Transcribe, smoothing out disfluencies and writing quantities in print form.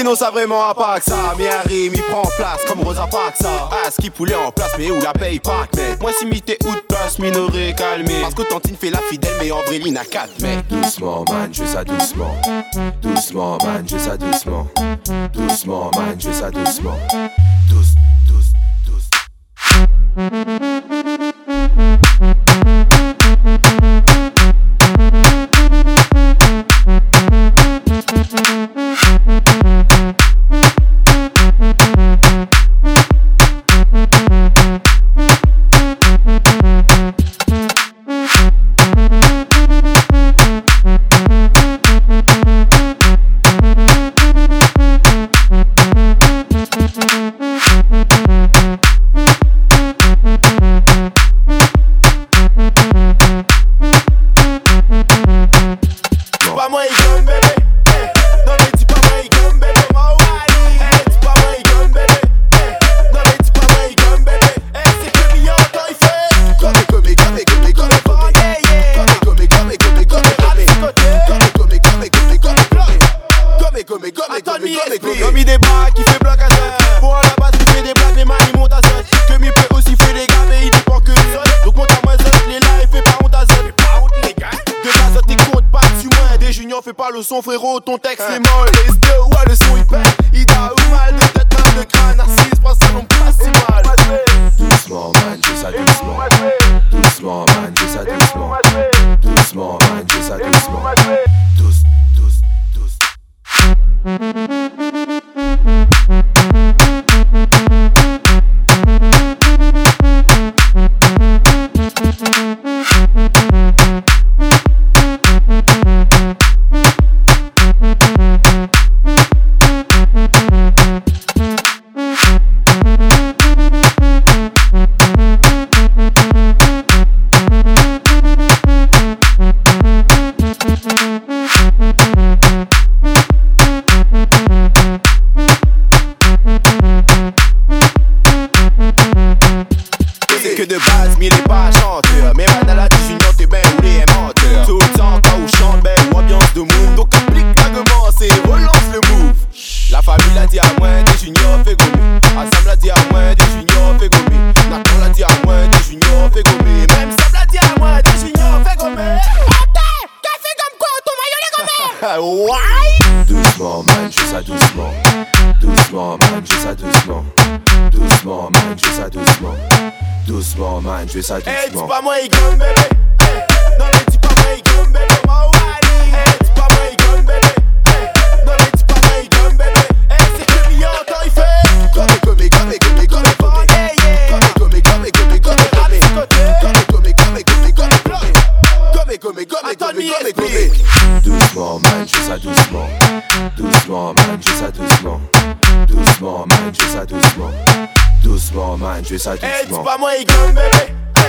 non ça vraiment à pas que ça. Mais un rime il prend place comme Rosa Parks ça. Ah ce qui poulet en place mais où la paye pas mec. Moi si m'ité ou de place minoré calmé. Parce que Tantine fait la fidèle mais Andréline a 4 mec. Doucement man je fais ça doucement. Doucement man je fais ça doucement. Doucement man je fais ça doucement. Douce. Comme il débarque, il fait bloc à seul. Pour à la base, il fait des blagues, les mains il monte à seul. Que il peut aussi faire des gars, mais il dépend que le sol. Donc monte à moi seul, les là, il fait pas honte à seul. De base, t'es compte pas dessus moins. Des juniors, fais pas le son, frérot, ton texte est molle. Les deux, ouais, le son il pète. Il a ou mal de tête, mal de crâne. Narcisse, pense ça non pas si mal. Doucement man, je fais ça doucement. Doucement man, je fais ça doucement. Doucement man, je fais ça doucement. Douce. Que de base, mais il est pas chanteur. Mais Madala dit Junior, t'es ben roulé et menteur. Tout le temps, quand on chante, ben ou ambiance de move. Donc applique vaguement, c'est relance le move. La famille l'a dit à moi, des juniors fait gommer. Assam l'a dit à moi, des juniors fait gommer. Nakon l'a dit à moi, des juniors fait gommer. Même Sam l'a dit à moi, des juniors fait gommer. T'as fait comme quoi, ton maillot les gommés? Ouais. Doucement man, je fais ça doucement. Doucement man, je fais ça doucement. Doucement man, je fais ça doucement. Doucement man, je fais ça Hey, dis doucement. pas moi, il gomme bébé. Hey, non mais dis pas moi, il gomme bébé. Hey, dis pas moi, il gomme bébé. Hey, non mais dis pas moi, il gomme bébé. Hey, c'est que million, quand il fait gomme. Doucement man, je fais ça doucement. Doucement man, je fais ça doucement. Doucement man, je fais ça doucement. Doucement man, je fais ça Hey, dis doucement. pas moi, il gomme bébé.